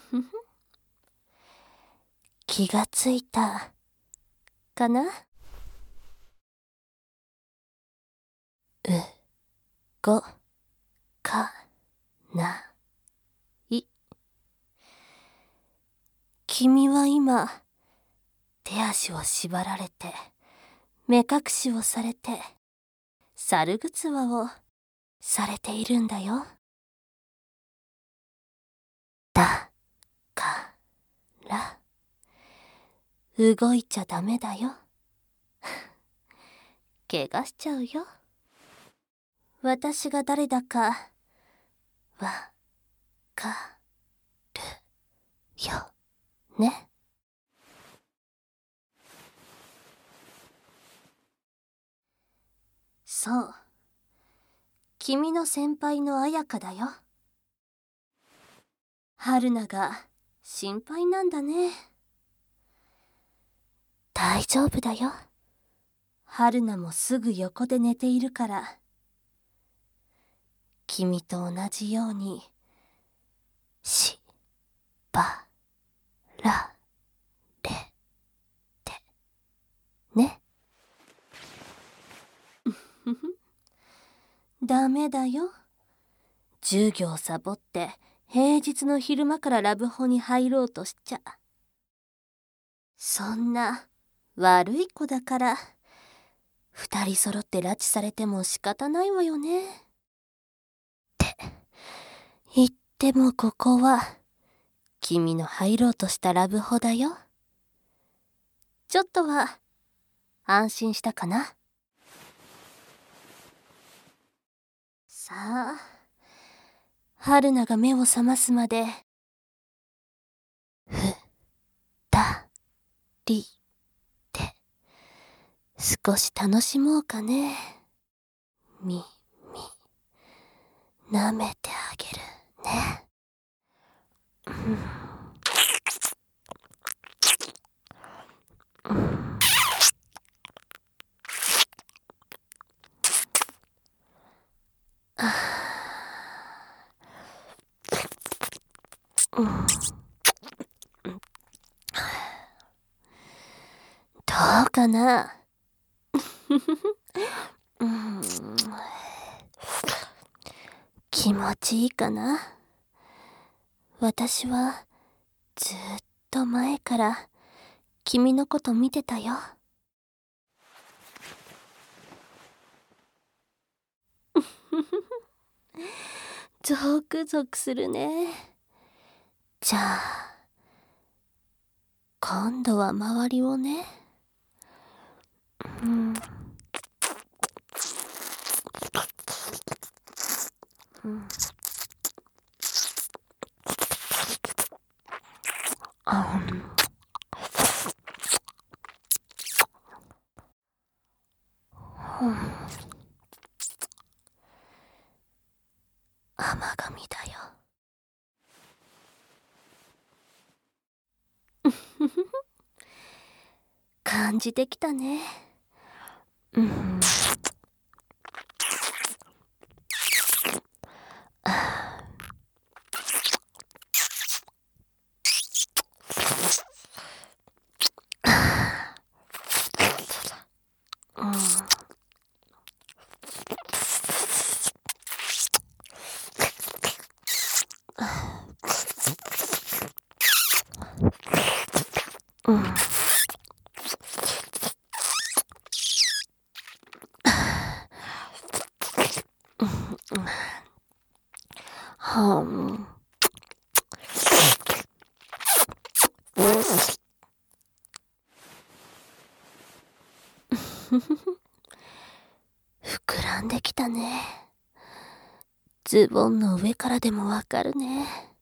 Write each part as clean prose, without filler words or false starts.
気がついたかな？ごかない君は今手足を縛られて目隠しをされて猿ぐつわをされているんだよ。だから動いちゃダメだよ。怪我しちゃうよ。私が誰だかわかるよね。そう、君の先輩の彩香だよ。春菜が心配なんだね。大丈夫だよ。春菜もすぐ横で寝ているから。君と同じようにしばられてね。ダメだよ。授業サボって平日の昼間からラブホに入ろうとしちゃ。そんな悪い子だから二人揃って拉致されても仕方ないわよね。って言ってもここは君の入ろうとしたラブホだよ。ちょっとは安心したかな？さあ、春菜が目を覚ますまでふたりで少し楽しもうかね。舐めてあげるね。どうかな？気持ちいいかな？私はずっと前から君のこと見てたよ。ゾクゾクするね。じゃあ今度は周りをね。甘噛みだよ。感じてきたね。膨らんできたね。ズボンの上からでもわかるね。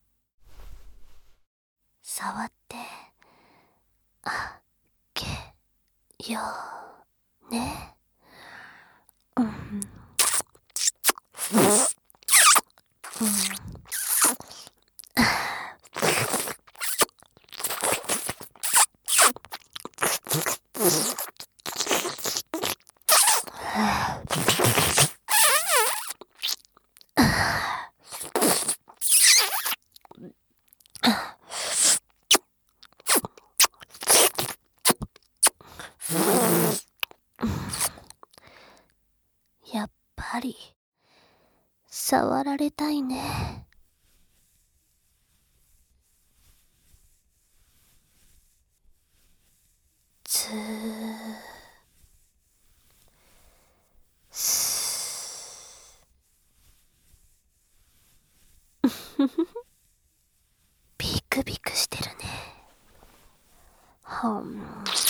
触ってあげようね。 られたいね。つーすビクビクしてるね。はん。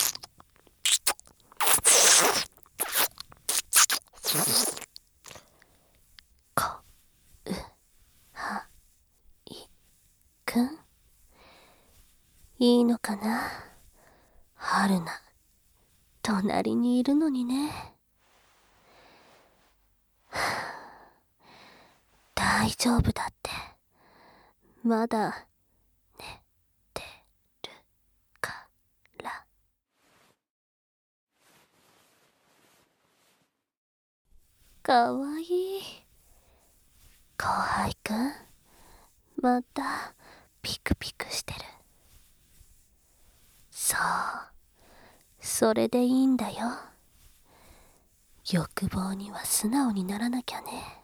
こうはいくん、いいのかな。春菜隣にいるのにね。大丈夫だって。まだ寝てるから。かわいい。後輩くん、またピクピクしてる。そう、それでいいんだよ。欲望には素直にならなきゃね。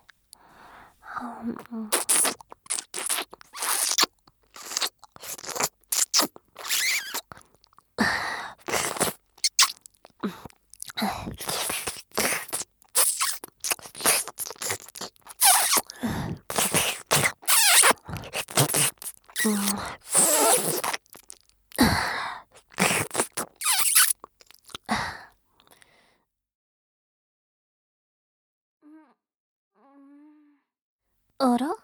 あら？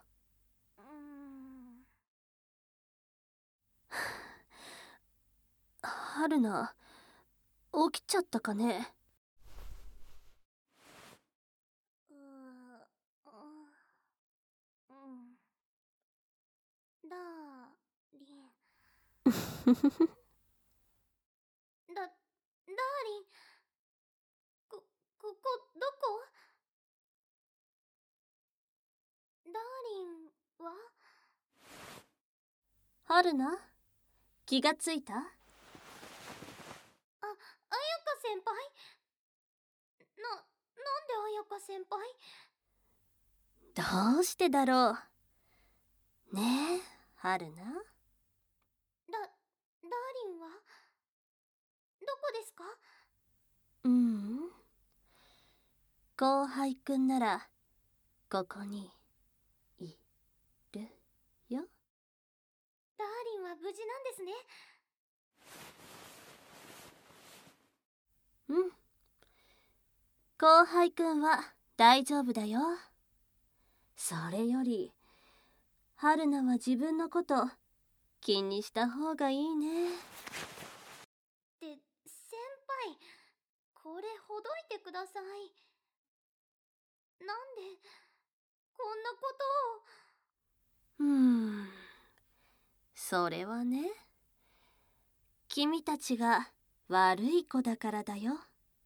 春菜、起きちゃったかね。 ダーリン。ダーリン。ここどこ？ダーリンは？ 春菜、気がついた？ 彩香先輩？なんで彩香先輩？ どうしてだろう。ねえ、春菜。 ダーリンはどこですか？ 後輩くんならここにいるよ。 ダーリンは無事なんですね。 後輩くんは大丈夫だよ。それより春菜は自分のこと気にした方がいいね。 先輩、これほどいてください。なんでこんなことを。 それはね、君たちが悪い子だからだよ。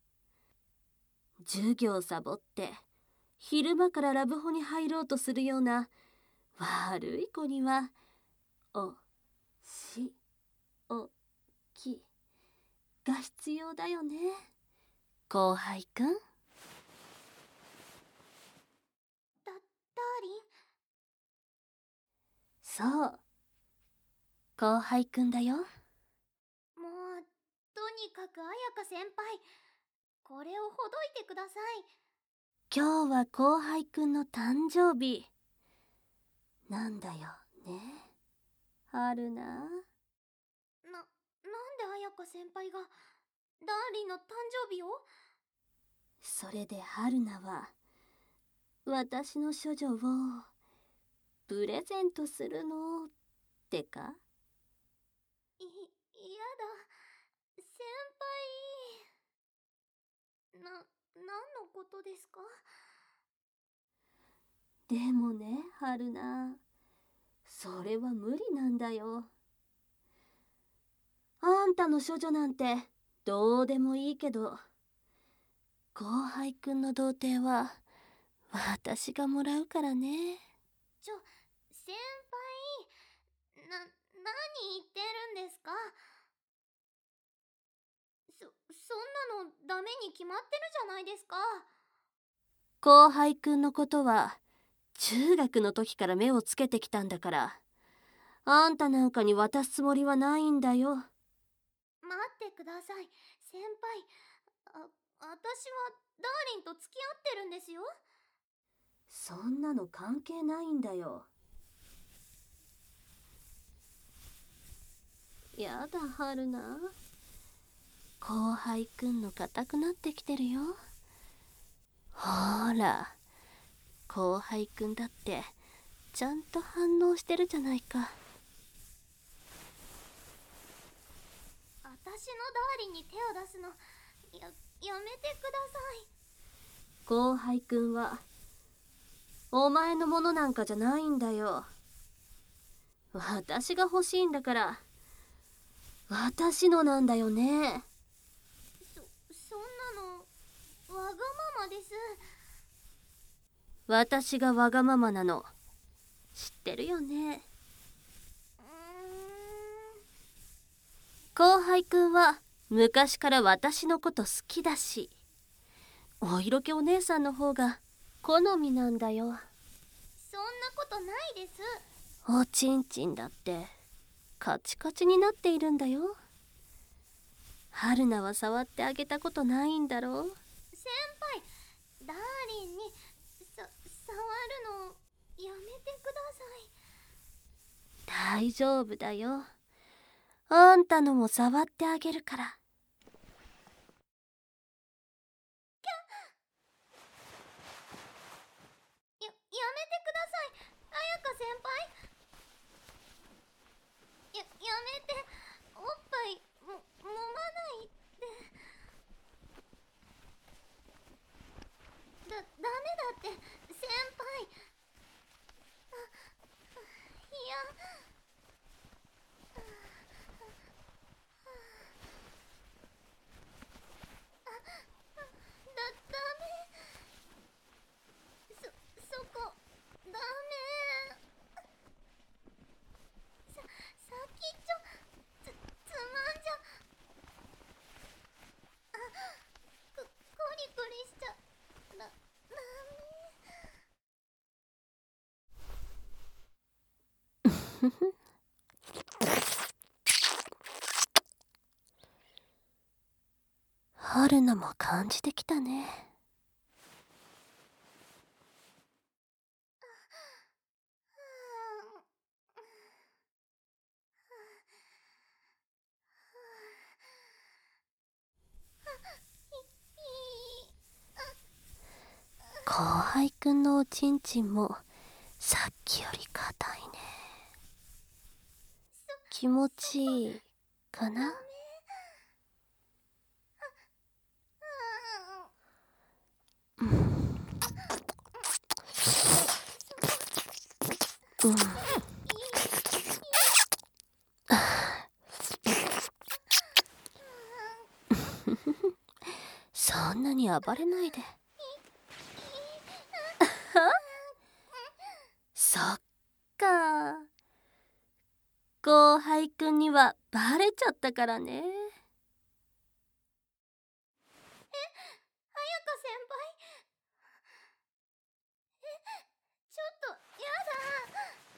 授業サボって昼間からラブホに入ろうとするような悪い子にはおきが必要だよね、後輩くん。 ダーリン。 そう、後輩くんだよ。 もうとにかく彩香先輩、これをほどいてください。 今日は後輩くんの誕生日なんだよね、春菜。 なんで彩香先輩がダーリンの誕生日を？ それで春菜は私の処女をプレゼントするのってか？ やだ、先輩。何のことですか？ でもね、春菜、それは無理なんだよ。あんたの処女なんてどうでもいいけど、後輩くんの童貞は私がもらうからね。 先輩、何言ってるんですか？そんなのダメに決まってるじゃないですか。 後輩くんのことは中学の時から目をつけてきたんだから、あんたなんかに渡すつもりはないんだよ。 待ってください、先輩。私はダーリンと付き合ってるんですよ。 そんなの関係ないんだよ。やだ、春菜。後輩くんの固くなってきてるよ。ほら、後輩くんだってちゃんと反応してるじゃないか。 私のダーリンに手を出すのやめてください。 後輩くんはお前のものなんかじゃないんだよ。私が欲しいんだから、私のなんだよね。 そんなのわがままです。 私がわがままなの知ってるよね。後輩くんは昔から私のこと好きだし、お色気お姉さんの方が好みなんだよ。 そんなことないです。 おちんちんだってカチカチになっているんだよ。春菜は触ってあげたことないんだろう。 先輩、ダーリンに触るのやめてください。大丈夫だよ。あんたのも触ってあげるから。 やめてください、彩香先輩。やめて、おっぱい揉まないで。ダメだって先輩。いや、ダメ。そこダメ。先っちょつまんじゃ。コリコリしちゃダメ。 春菜も感じてきたね。後輩くんのおちんちんもさっきより硬いね。気持ちいいかな。そんなに暴れないで。そっか、後輩くんにはバレちゃったからね。 彩香先輩、ちょっとやだ。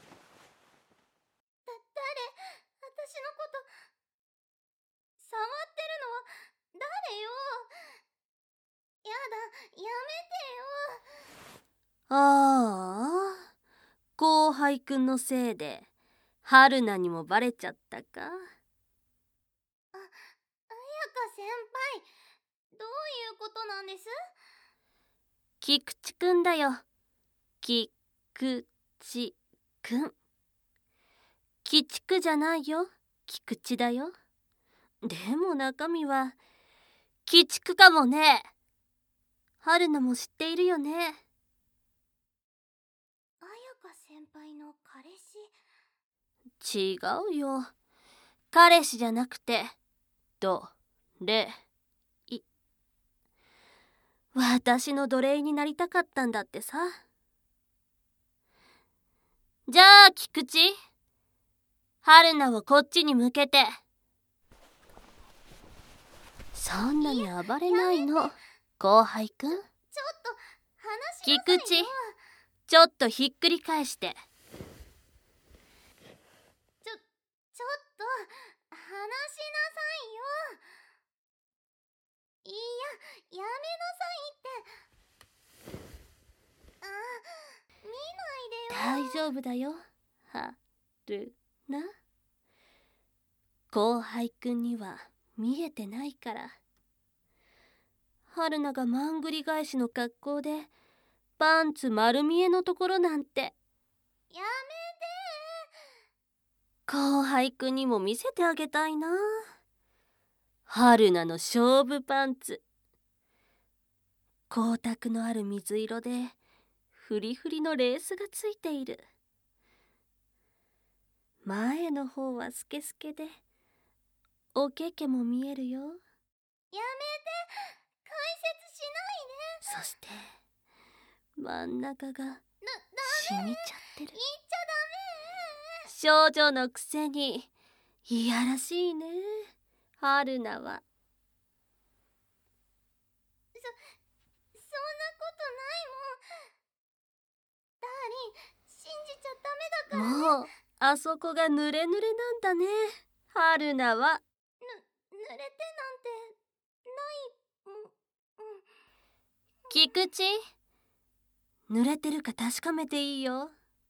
誰、私のこと触ってるのは誰よ。やだ、やめてよ。 ああ、後輩くんのせいで春菜にもバレちゃったか。 彩香先輩、どういうことなんです？ 菊池くんだよ。菊池くん。鬼畜じゃないよ、菊池だよ。でも中身は鬼畜かもね。春菜も知っているよね。 彩香先輩の彼氏？ 違うよ。彼氏じゃなくて奴隷。私の奴隷になりたかったんだってさ。じゃあ菊池、春菜をこっちに向けて。そんなに暴れないの、後輩くん。 ちょっと話しなさいよ。 菊池、 ちょっとひっくり返して。 ちょっと話しなさいよ。いや、やめなさいって。見ないでよ。 大丈夫だよ、はるな。後輩くんには見えてないから。春菜がまんぐり返しの格好でパンツ丸見えのところなんて。 やめて。 後輩くんにも見せてあげたいな。春菜の勝負パンツ。光沢のある水色でフリフリのレースがついている。前の方はスケスケでおけけも見えるよ。 やめて。解説しないで。 そして真ん中が染みちゃってる。 言っちゃ少女のくせにいやらしいね、春菜は。 そんなことないもん。ダーリン、信じちゃダメだからね。 もうあそこが濡れ濡れなんだね、春菜は。 濡れてなんてないもん。 菊池、濡れてるか確かめていいよ。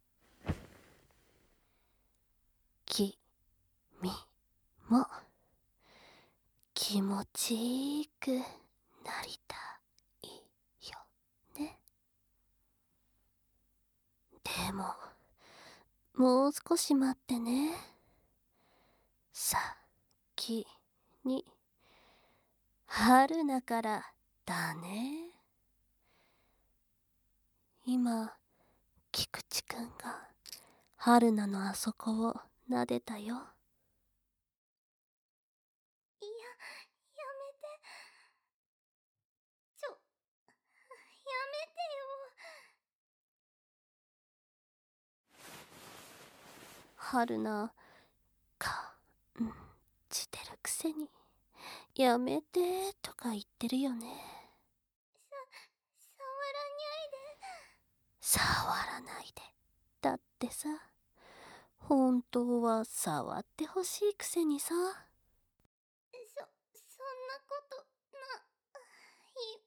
君も気持ちいくなりたいよね。でももう少し待ってね。先に春菜からだね。今菊池くんが春菜のあそこを撫でたよ。 いや、やめて。やめてよ。 春菜感じてるくせにやめてとか言ってるよね。触らないで。だってさ、本当は触ってほしいくせにさ。 そんなことない。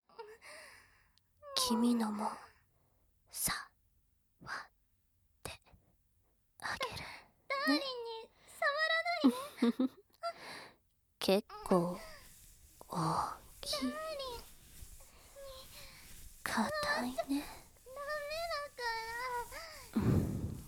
君のも触ってあげるダーリンに触らないで。 結構大きい。硬いね。 ダメだから。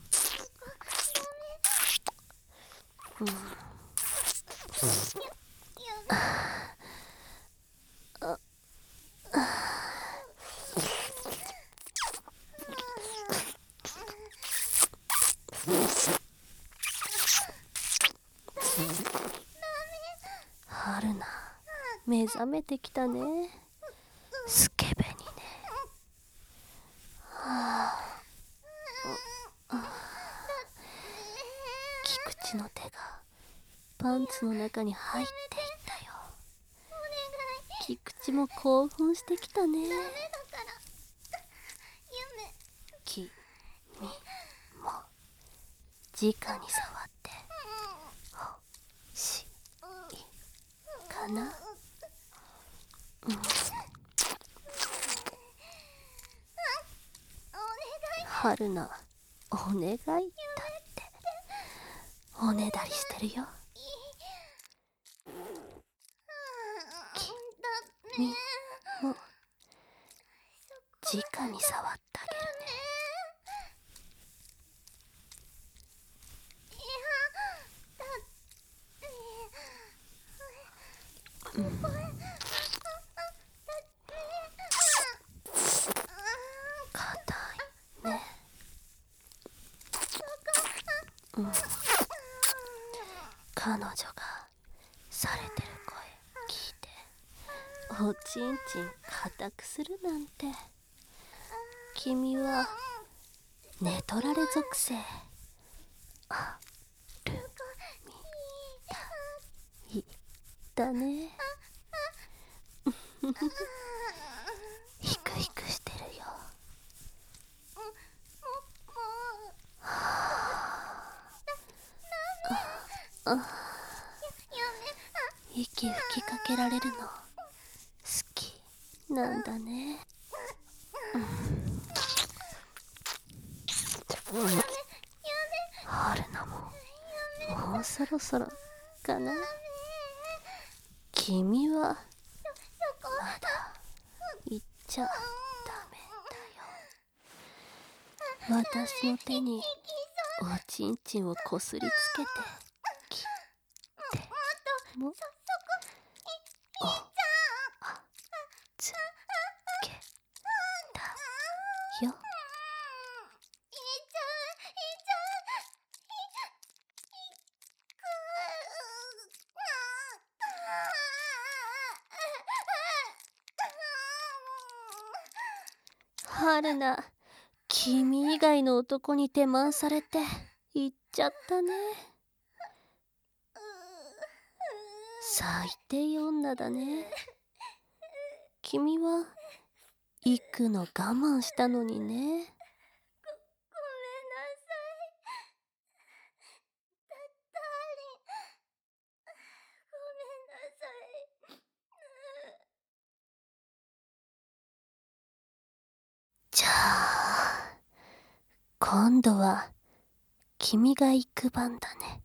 春菜、目覚めてきたね。スケベにね。菊池の手がパンツの中に入っていったよ。菊池も興奮してきたね。君も直に触ってほしいかな。春菜、お願いだっておねだりしてるよ。君も直に触ってあげるね。硬いね。彼女がされてる声聞いておちんちん固くするなんて。君は寝取られ属性あるみたいだね。ヒクヒクしてるよ。 息吹きかけられるの好きなんだね。春菜ももうそろそろかな。君はまだ行っちゃダメだよ。私の手におちんちんをこすりつけてきてもおあつけたよ。春菜、君以外の男に手満されて行っちゃったね。最低女だね。君は行くの我慢したのにね。 ごめんなさい。ダーリン、ごめんなさい。 じゃあ今度は君が行く番だね。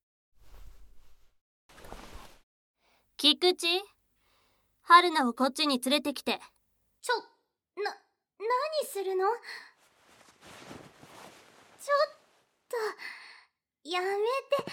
菊池、春菜をこっちに連れてきて。 何するの？ちょっと、やめて、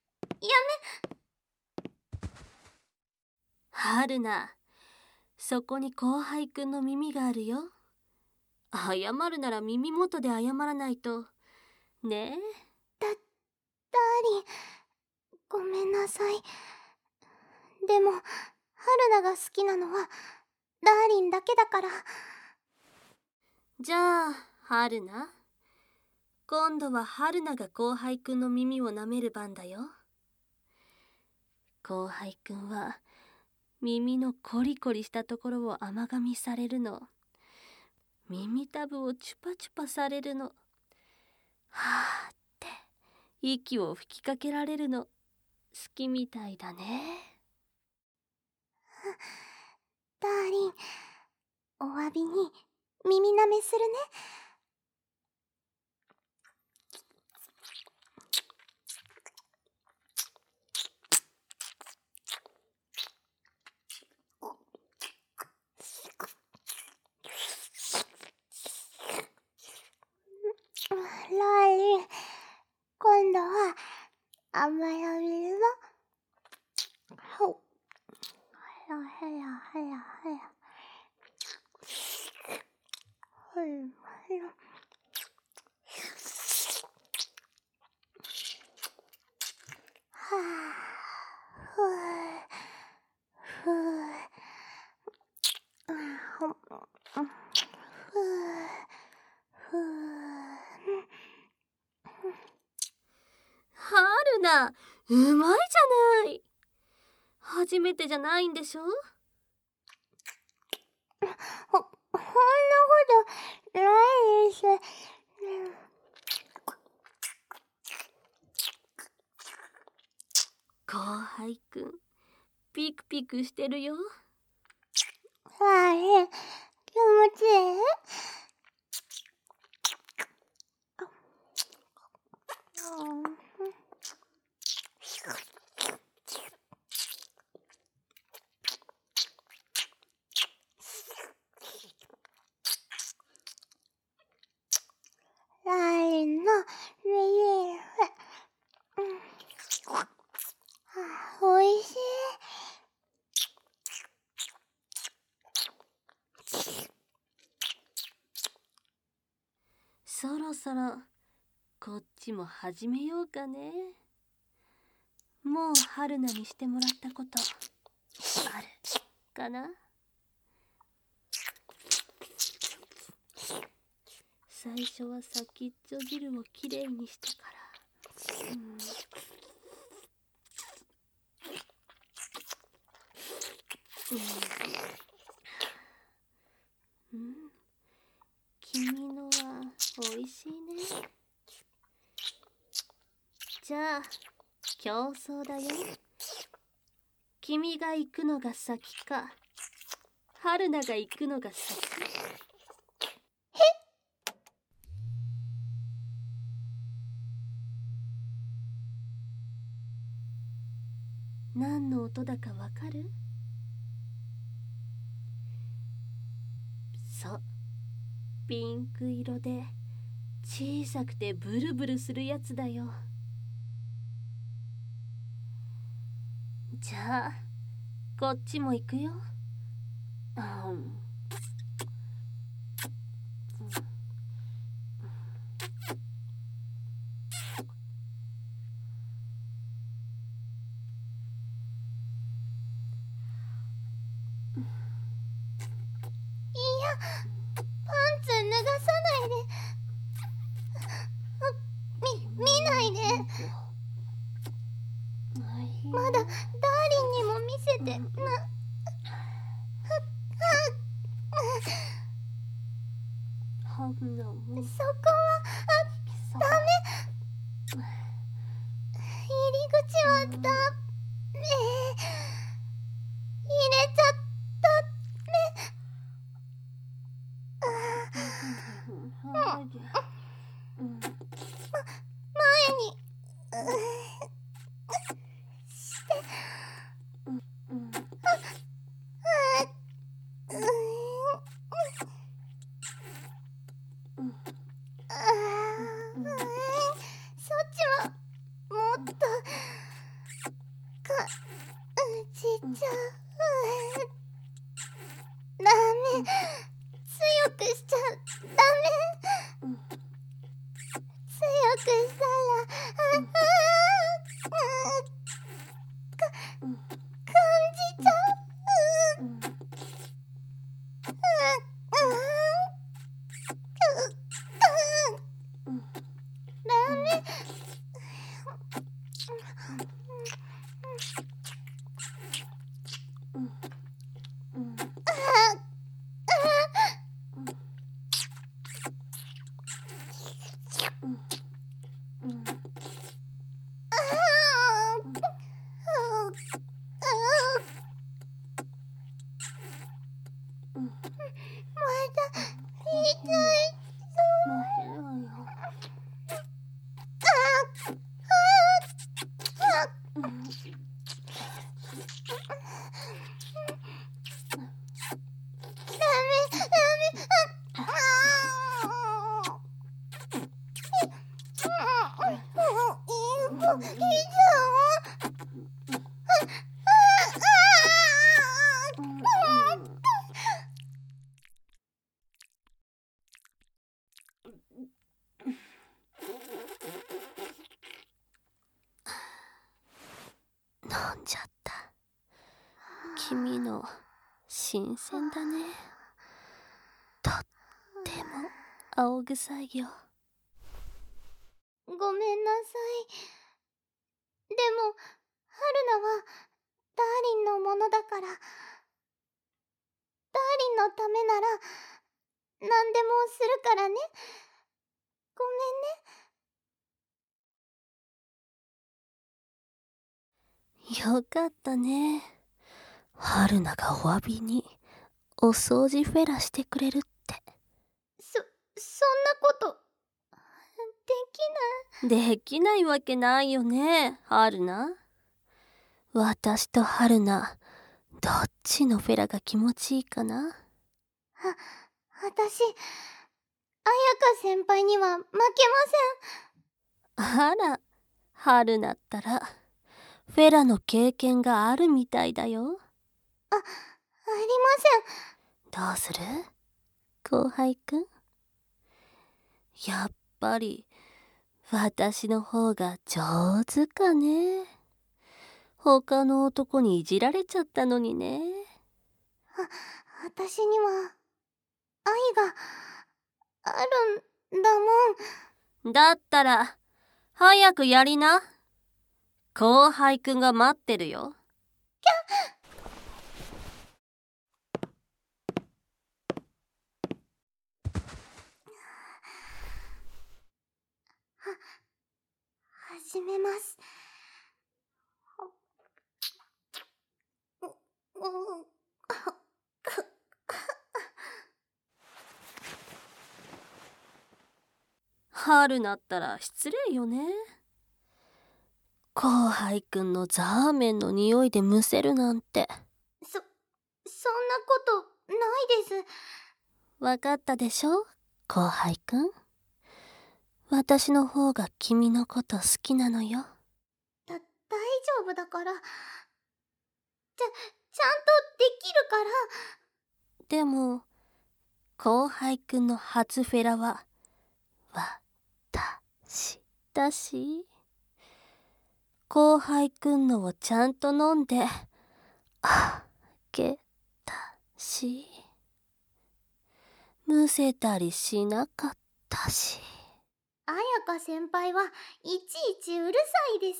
春菜、そこに後輩くんの耳があるよ。謝るなら耳元で謝らないとねえ。 ダーリン、ごめんなさい。でも、春菜が好きなのは、ダーリンだけだから。 じゃあ、春菜。今度は春菜が後輩くんの耳を舐める番だよ。後輩くんは、耳のコリコリしたところを甘噛みされるの。耳たぶをチュパチュパされるの。はーって息を吹きかけられるの好きみたいだね。 ダーリン、お詫びに耳舐めするね。ダーリン、今度は甘やめるぞ。ほっ。はやはやはやはや。はやはや。はぁ、ふぅ、ふぅ、ふぅ、ふぅ。 春菜、うまいじゃない。初めてじゃないんでしょ。 そんなことないです。 後輩くん、ピクピクしてるよ。 ダーリン、気持ちいい？ダーリンのリリーフ、おいしい。 そろそろこっちも始めようかね。もう春菜にしてもらったことあるかな。最初は先っちょ汁をきれいにしてから、君のはおいしいね。じゃあ競争だよ。君が行くのが先か、春菜が行くのが先。何の音だかわかる？そう、ピンク色で小さくてブルブルするやつだよ。じゃあこっちも行くよ。 パンツ脱がさないで。見ないで。まだダーリンにも見せてな。そこはダメ。入り口はダメ。入れちゃった前にしてそっちはもっとちっちゃダメ。強くしちゃダメ。強くしたら感じちゃう。ダメ。 飲んじゃった。君の新鮮だね。とっても青臭いよ。 ごめんなさい。でも春菜はダーリンのものだから、ダーリンのためなら何でもするからね。ごめんね。 よかったね。春菜がお詫びにお掃除フェラしてくれるって。 そんなことできないわけないよね、春菜。私と春菜、どっちのフェラが気持ちいいかな。 私、彩香先輩には負けません。 あら、春菜ったらフェラの経験があるみたいだよ。 ありまどうする？後輩くん。やっぱり私の方が上手かね。他の男にいじられちゃったのにね。 せん。私には愛があるんだもん。 だったら早くやりな。後輩くんが待ってるよ。 始めます。 春菜ったら失礼よね。後輩くんのザーメンの匂いでむせるなんて。 そんなことないです。 わかったでしょ、後輩くん。私の方が君のこと好きなのよ。 大丈夫だから。ちゃんとできるから。 でも、後輩くんの初フェラは、私だし。後輩くんのをちゃんと飲んで、あげたし。むせたりしなかったし。 彩香先輩はいちいちうるさいです。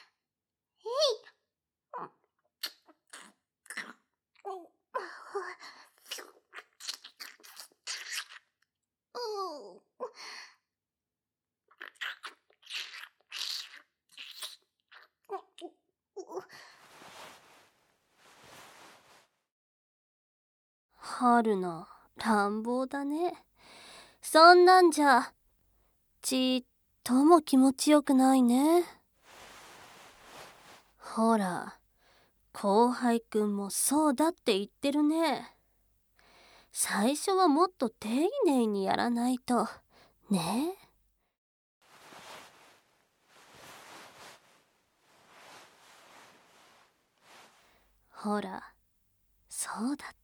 春菜、乱暴だね。そんなんじゃ、ちっとも気持ちよくないね。ほら、後輩くんもそうだって言ってるね。最初はもっと丁寧にやらないと、ね。ほら、そうだって。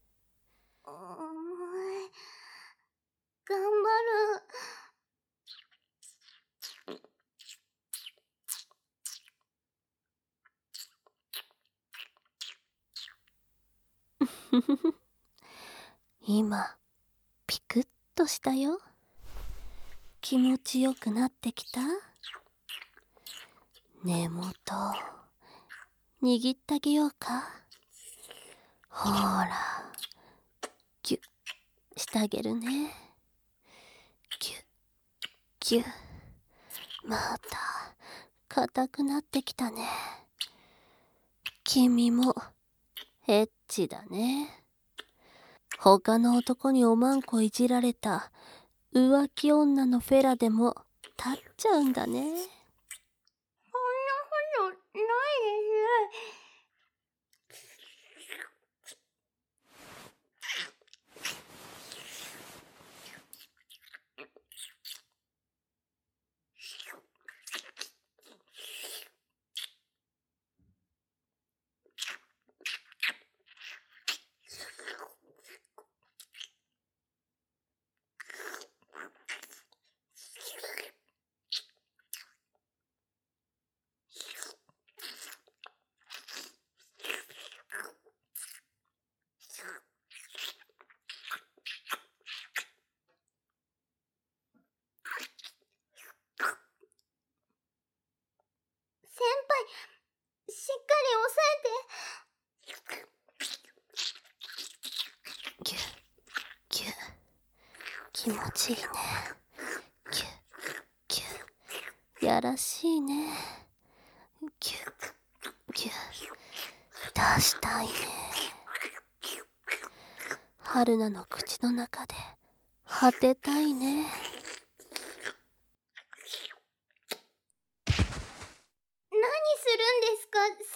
頑張る。 今、ピクッとしたよ。気持ちよくなってきた？根元、握ってあげようか。ほら、ギュッしてあげるね。ギュッ、ギュッ。また、硬くなってきたね。君も、エッチだね。他の男におまんこいじられた浮気女のフェラでも立っちゃうんだね。 そんなことないです。先輩、しっかり押さえて。 ギュッギュッ、気持ちいいね。ギュッギュッ、やらしいね。ギュッギュッ、出したいね。春菜の口の中で果てたいね。 何するんですか、先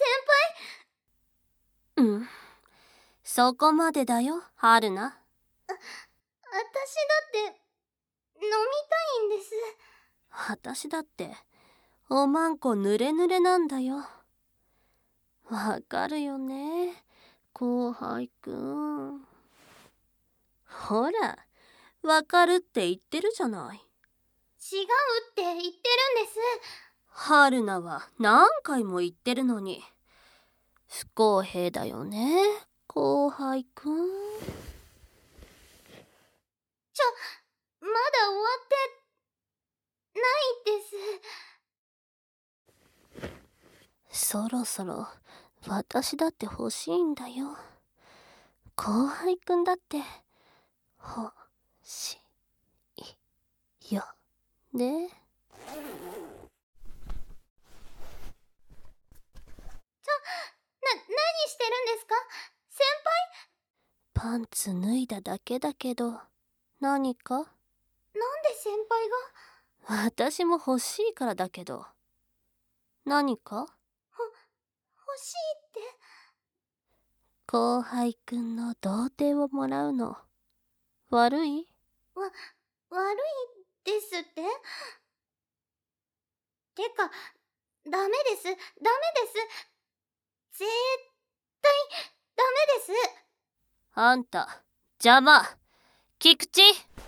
うん、そこまでだよ、春菜。 私だって飲みたいんです。 私だっておまんこ濡れ濡れなんだよ。わかるよね、後輩くん。ほら、わかるって言ってるじゃない。 違うって言ってるんです。 春菜は何回も言ってるのに。不公平だよね、後輩くん。 まだ終わってないです。 そろそろ私だって欲しいんだよ。後輩くんだって欲しいよね。 何してるんですか、 パンツ脱いだだけだけど、何か？ なんで先輩が？ 私も欲しいからだけど。何か？ 欲しいって？ 後輩くんの童貞をもらうの悪い？ 悪いですって？てか、ダメです。絶対ダメです。 あんた、邪魔。菊池。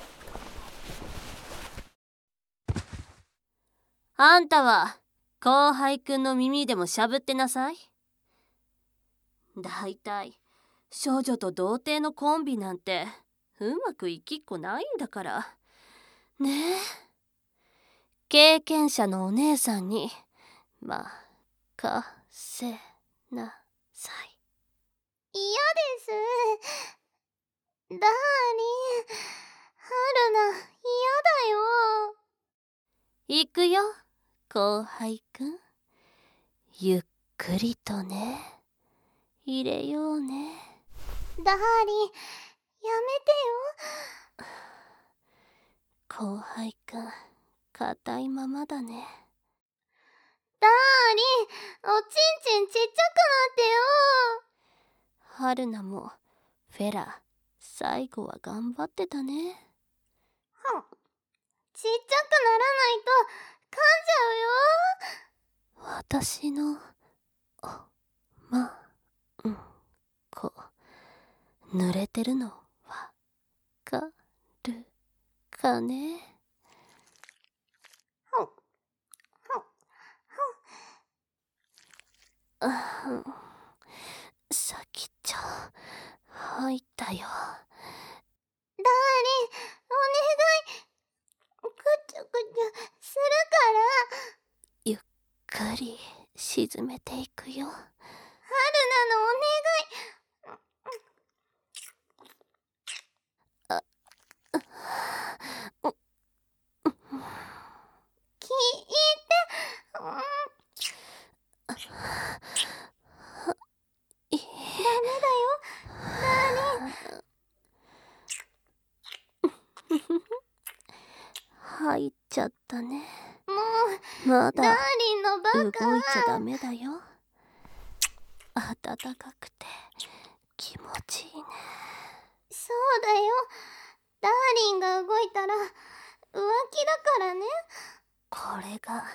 あんたは後輩くんの耳でもしゃぶってなさい。だいたい少女と童貞のコンビなんてうまくいきっこないんだからねえ。経験者のお姉さんに任せなさい。 嫌です。ダーリン、春菜、嫌だよ。 行くよ、後輩くん。ゆっくりとね。入れようね。 ダーリン、やめてよ。 後輩くん、硬いままだね。 ダーリン、おちんちんちっちゃくなってよ。 春菜もフェラ最後は頑張ってたね。 ちっちゃくならないと噛んじゃうよ。 私のこ濡れてるのわかるかね。先っちょ入ったよ。 ダーリン、お願い。ぐちゅぐちゅするから。 ゆっくり沈めていくよ。 春菜のお願い。聞いて。ダメだよ、ダーリン。 入っちゃったね。 もう、 まダーだリンのバ動いカ。 ちゃダメだよ。暖かくて気持ちいいね。 そうだよ。ダーリンが動いたら浮気だからね。 これが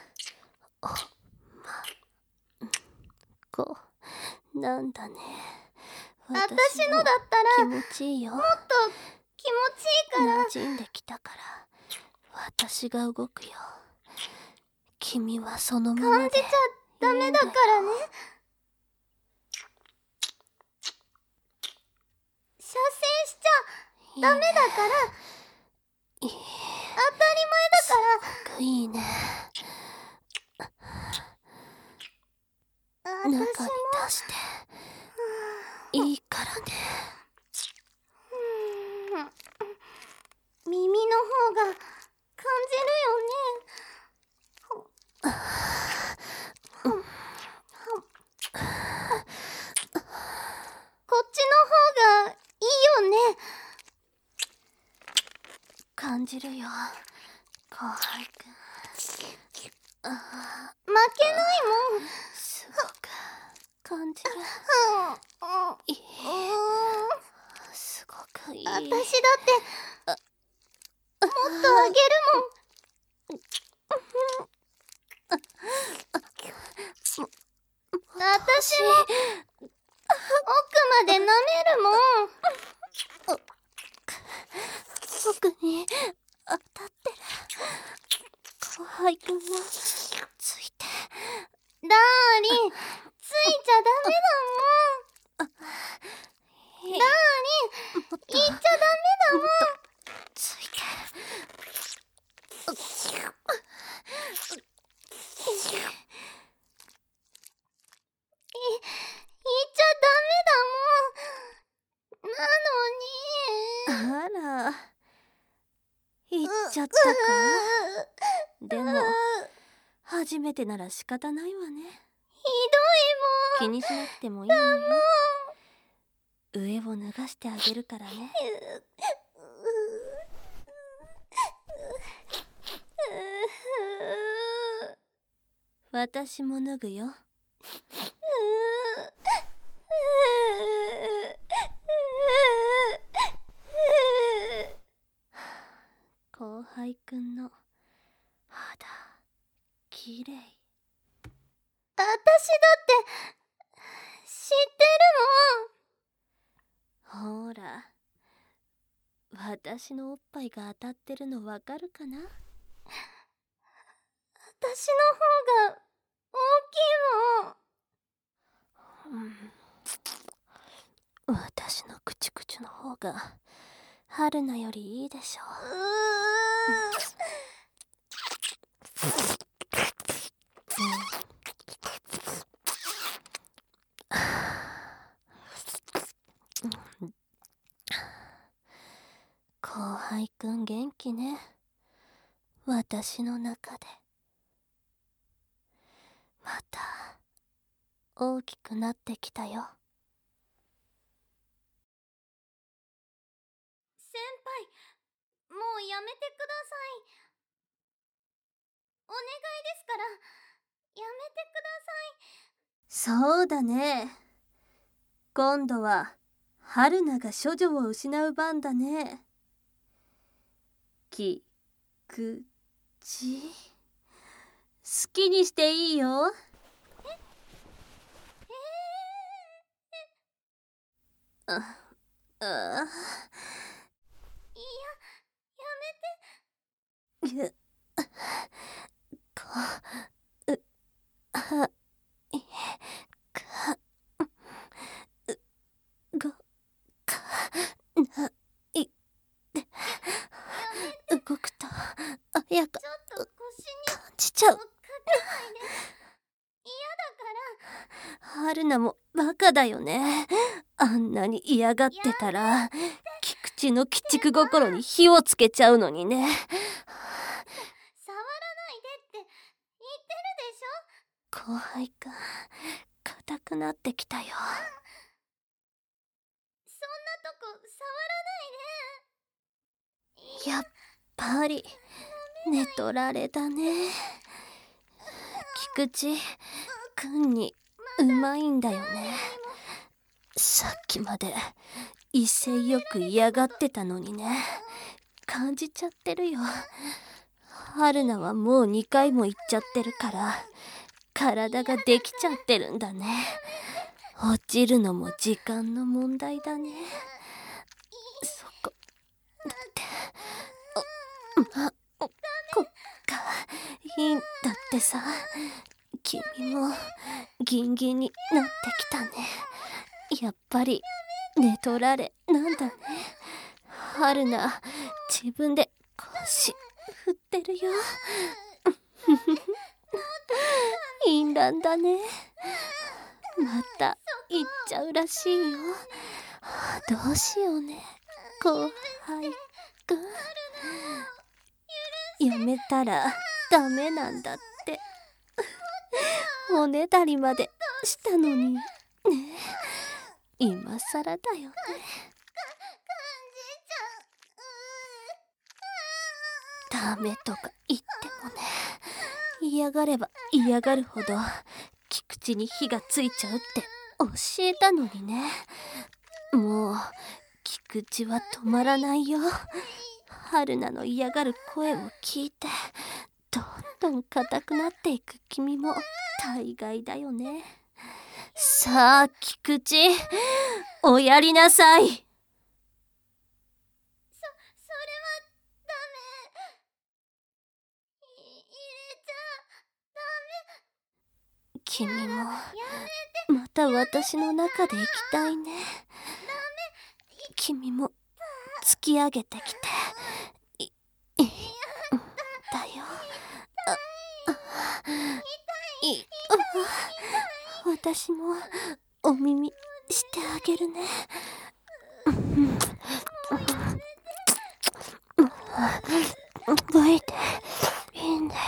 こなんだね。 私のだったら気持ちいいよ。 もっと気持ちいいから。 馴染んできたから私が動くよ。君はそのままで感じちゃダメだからね。射精しちゃダメだから。当たり前だから。 いいね。 私も中に出していいからね。 耳の方が感じるよね。こっちの方がいいよね。 感じるよ、後輩くん。 負けないもん。 すごく感じる。いい。すごくいい。 私だってもっとあげるもん。私も奥まで舐めるもん。 僕に当たってる。後輩くんもついて。 ダーリン、ついちゃダメだもん。ダーリン、言っちゃダメだもん。 ついて。 言っちゃダメだもん。なのに。 あら、言っちゃったか。でも初めてなら仕方ないわね。 ひどいもん。 気にしなくてもいいのよ。 上を脱がしてあげるからね。私も脱ぐよ。後輩くんの肌きれい。 私だって知ってるほーら、私のおっぱいが当たってるのわかるかな？ もん。私の方が大きいもん。 私のクチュクチュの方が春菜よりいいでしょ後輩くん元気ね。私の中でまた大きくなってきたよ。 先輩、もうやめてください。お願いですから、やめてください。 そうだね。今度は春菜が処女を失う番だね。きくち、好きにしていいよ。 いや、やめて。 ゆこうはいかごかない動くと綾香ちょっと腰に感じちゃう。 かけないで。嫌だから。 春菜もバカだよね。あんなに嫌がってたら菊池の鬼畜心に火をつけちゃうのにね。 触らないでって言ってるでしょ。 後輩くん硬くなってきたよ。 そんなとこ触らないで。 やっぱり寝取られだね。菊池くんにうまいんだよね。さっきまで威勢よく嫌がってたのにね。感じちゃってるよ。春菜はもう2回も行っちゃってるから体ができちゃってるんだね。落ちるのも時間の問題だね。そこだってこっかいいんだってさ。君もギンギンになってきたね。やっぱり寝取られなんだね。春菜自分で腰振ってるよ。淫乱だね。また行っちゃうらしいよ。どうしようね後輩くん。やめたらダメなんだって。おねだりまでしたのにね。今さらだよね。ダメとか言ってもね。嫌がれば嫌がるほど菊池に火がついちゃうって教えたのにね。もう菊池は止まらないよ。春菜の嫌がる声を聞いてどんどん硬くなっていく君も大概だよね。さあ菊池おやりなさい。 それはダメ。入れちゃダメ。 君もやまた私の中で生きたいね。君も突き上げてきてだよ。私もお耳してあげるね。動いていいんだよ。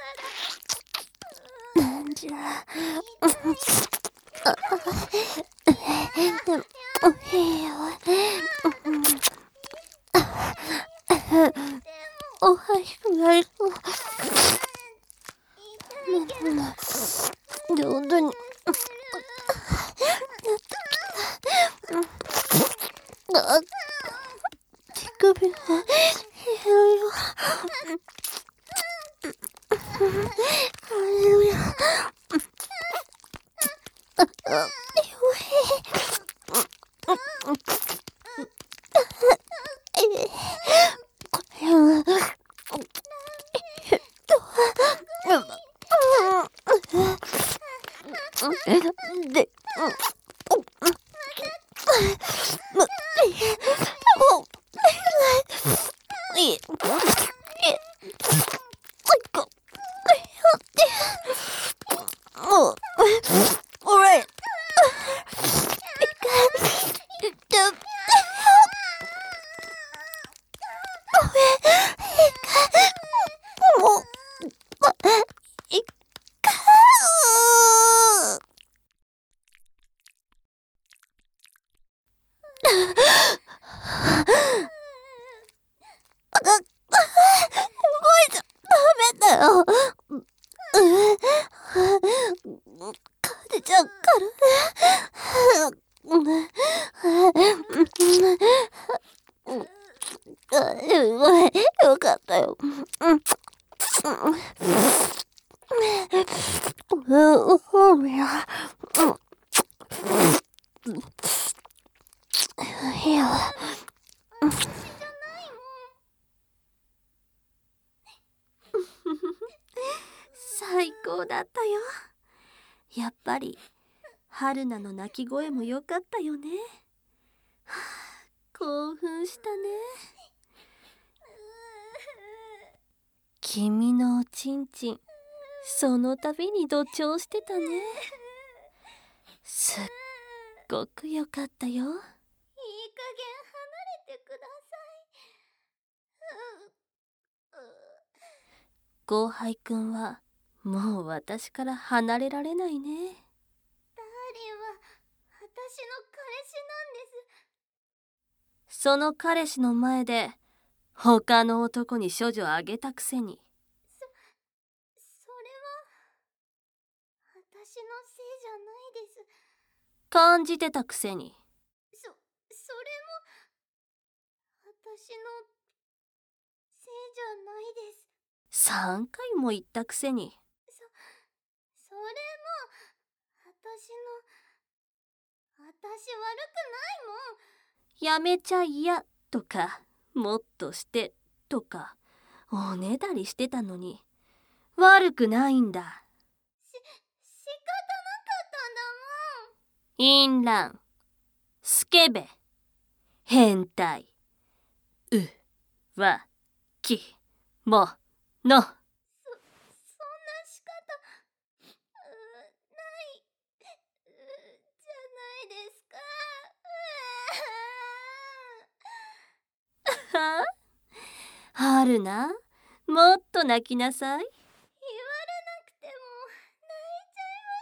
なんじゃおはよう。上手に手首が減るよ。で、ちゃうからよかったよ。最高だったよ。やっぱり春菜の泣き声も良かったよね。興奮したね。君のおちんちん、その度に同調してたね。すっごく良かったよ。いい加減離れてください。 後輩くんはもう私から離れられないね。 ダーリンは私の彼氏なんです。 その彼氏の前で他の男に処女をあげたくせに。 それは私のせいじゃないです。 感じてたくせに。 それも私のせいじゃないです。 3回も言ったくせに。 それも私悪くないもん。 やめちゃ嫌とかもっとしてとかおねだりしてたのに悪くないんだ。 仕方なかったんだもん。 淫乱、スケベ、変態、わ、き、も、の。 そんな仕方ないじゃないですか。 春菜、もっと泣きなさい。 言われなくても泣いち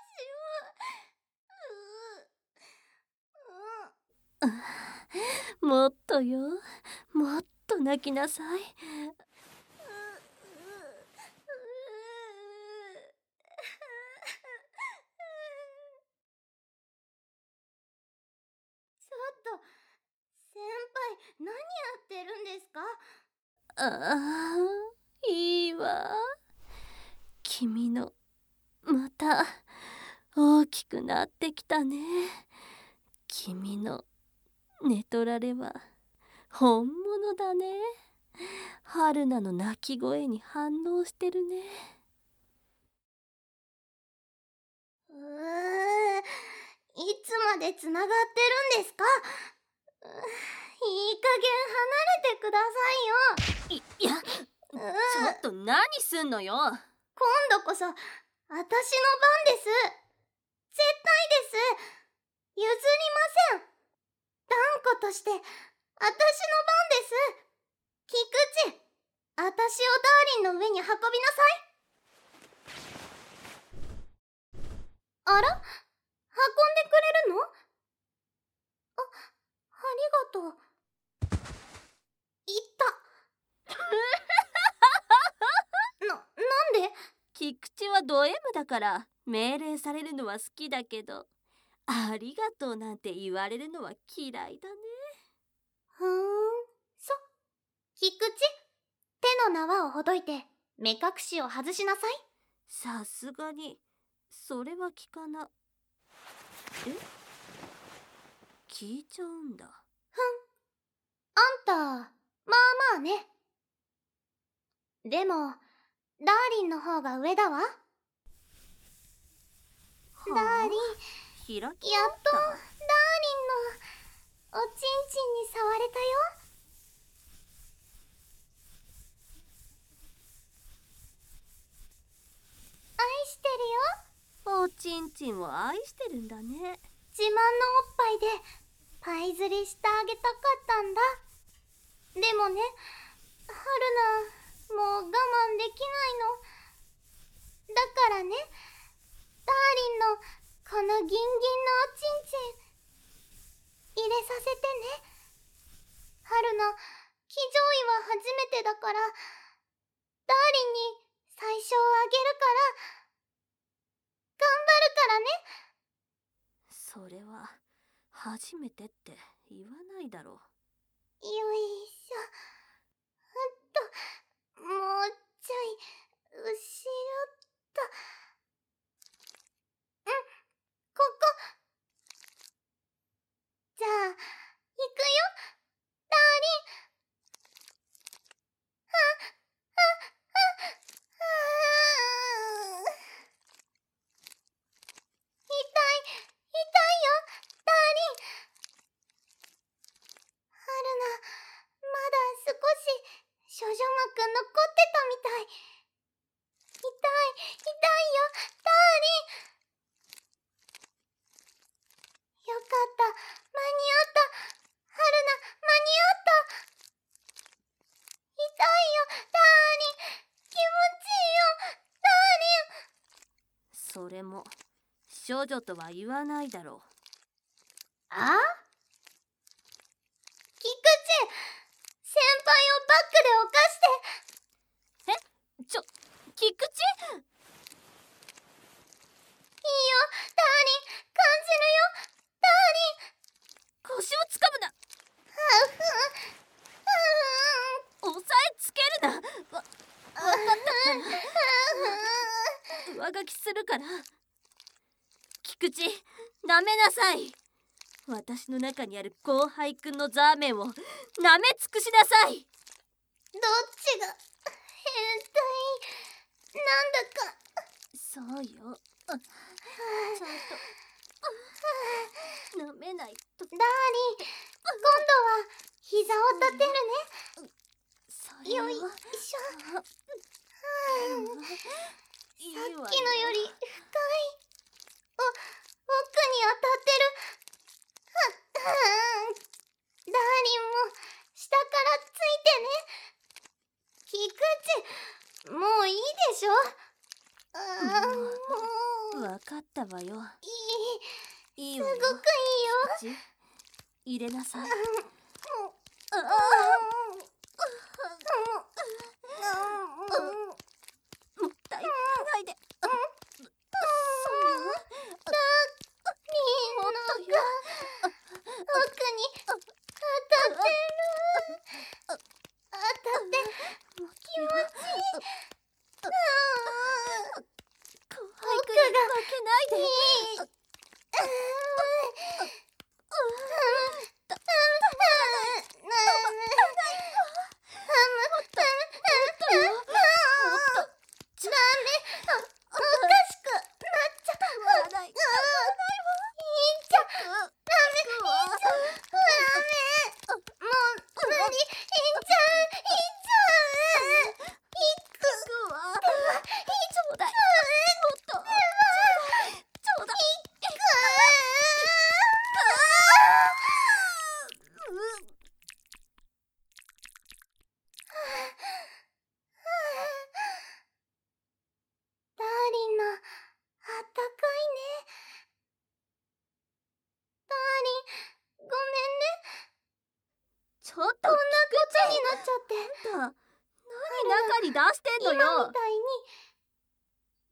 ゃいますよ。 もっとよ、もっと泣きなさい。 ちょっと先輩、何やってるんですか？ ああ、いいわ。君のまた大きくなってきたね。君の寝取られは本物だね。春菜の泣き声に反応してるね。 いつまでつながってるんですか？いい加減離れてくださいよ。 いや、ちょっと何すんのよ。 今度こそ私の番です。絶対です。譲りません。断固として私の番です。菊池、私をダーリンの上に運びなさい。あら？運んでくれるの？ 菊池はド M だから命令されるのは好きだけど、ありがとうなんて言われるのは嫌いだね。 菊池、手の縄をほどいて目隠しを外しなさい。 さすがにそれは聞かな。聞いちゃうんだ。 あんた、まあまあね。でも、ダーリンの方が上だわ。ダーリン、 開きやっとダーリンのおちんちんに触れたよ。愛してるよ。 おちんちんを愛してるんだね。 自慢のおっぱいでパイ釣りしてあげたかったんだ。でもね、春菜、もう我慢できないの。だからね、ダーリンのこのギンギンのおちんちん入れさせてね。春菜、騎乗位は初めてだから、ダーリンに最初をあげるから、頑張るからね。 それは初めてって言わないだろう。 よいしょ。もうちょい後ろと。ここ。じゃあ、行くよ、ダーリン。痛いよ、ダーリン。春菜、まだ少し少女膜残ってたみたい。痛いよ、ダーリン。よかった、間に合った。春菜、間に合った。痛いよ、ダーリン。気持ちいいよ、ダーリン。 それも少女とは言わないだろう。 あ？菊池、先輩をバックで犯して。 菊池、 いいよ、ダーリン、感じるよ、ダーリン。 腰をつかむな。押さえつけるな。わかったから上書きするから。菊池、なめなさい。私の中にある後輩くんのザーメンをなめ尽くしなさい。 どっちが変態なんだか。 そうよ、ちゃんとなめないと。 ダーリン、今度は膝を立てるね。 それはよいしょ。さっきのより深い。奥に当たってる。ダーリンも下からついてね。菊池、もういいでしょ。もうわかったわよ。いいすわよ。 ごくいいよ。 入れなさい。もったいないで。 もっとよ。奥に当たってる。当たって気持ちいい。 後輩くんに負けないで。 ダーリンのあったかいね。ダーリン、ごめんね。 ちょっとこんなことになっちゃって。 何中に出してんの今よみ。たいに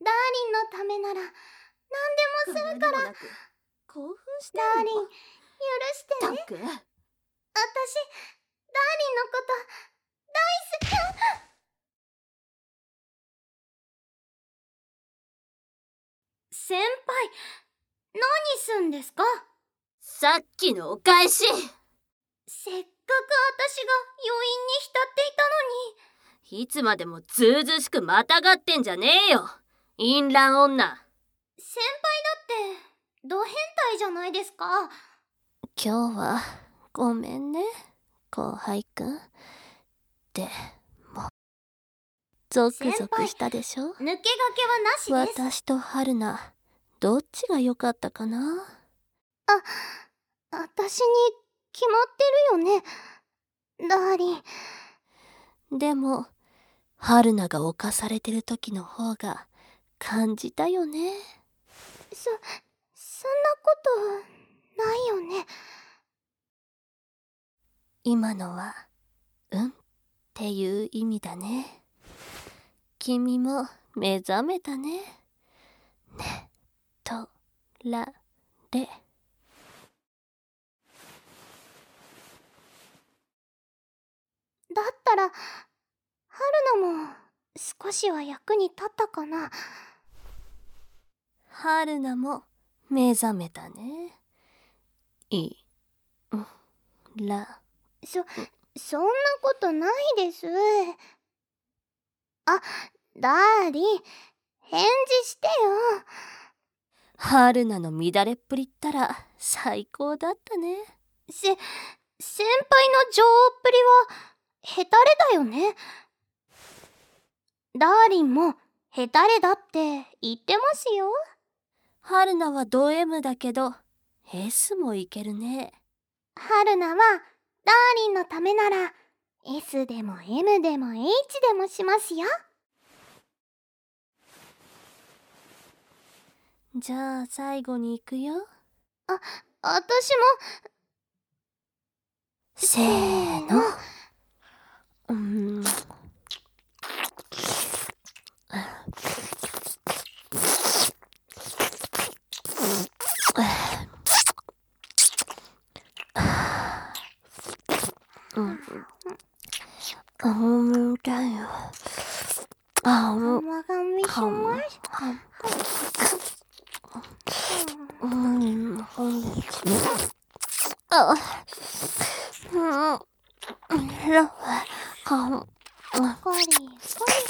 ンのためなら何でもするから。 興奮してダーリン、許んのしてね。 タク。 私、ダーリンのこと大好き。先輩、何すんですか？ さっきのお返し。 せっかく私が余韻に浸っていたのに。 いつまでもずうずうしくまたがってんじゃねえよ、淫乱女。 先輩だってド変態じゃないですか。 今日はごめんね、後輩くん。でもゾクゾクしたでしょ。 抜け駆けはなしです。 私と春菜、どっちが良かったかな。 私に決まってるよね、ダーリン。 でも春菜が侵されてる時の方が感じたよね。 そんなことないよね。 今のはうんっていう意味だね。君も目覚めたね。ねとられ。 だったら春菜も少しは役に立ったかな。 春菜も目覚めたね。 そんなことないです。ダーリン、返事してよ。 春菜の乱れっぷりったら最高だったね。 先輩の情っぷりはヘタレだよね。ダーリンもヘタレだって言ってますよ。 春菜はド M だけど S もいけるね。 春菜はダーリンのためなら S でも M でも H でもしますよ。 じゃあ最後に行くよ。 私も。 せーの。だよ。 甘噛みします。ゴリゴリ。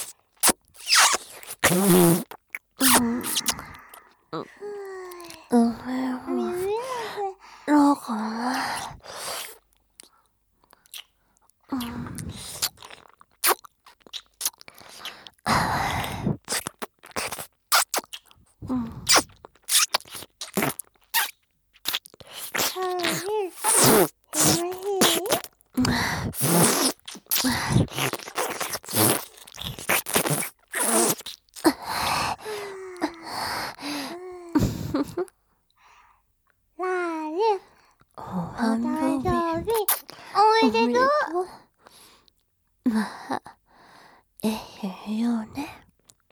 おめでとう。 まあ、ええよね。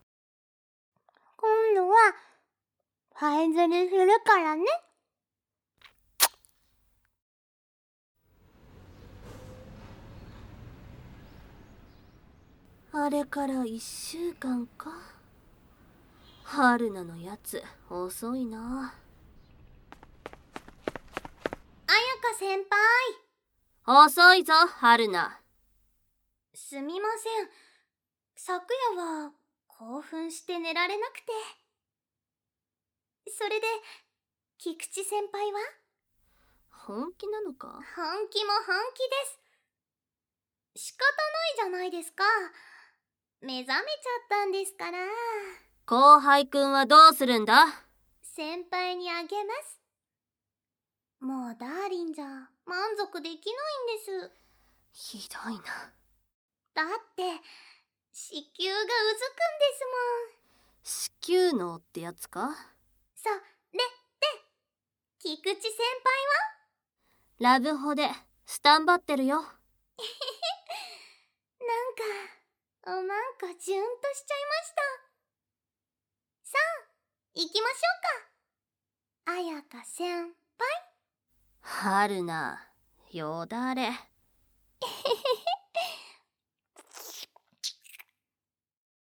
今度はファイズルするからね。 あれから1週間か。春菜のやつ遅いな。 彩香先輩。 遅いぞ春菜。 すみません。昨夜は興奮して寝られなくて。それで菊池先輩は？ 本気なのか？ 本気も本気です。仕方ないじゃないですか。目覚めちゃったんですから。 後輩くんはどうするんだ？ 先輩にあげます。もうダーリンじゃ満足できないんです。 ひどいな。 だって子宮がうずくんです子宮脳ってやつか？ もん。それで菊池先ラブホでスタンバってるよ。 輩はなんかおまんこジュンとしちゃいました。 行きましょうか。彩香先輩。 春菜、よだれ。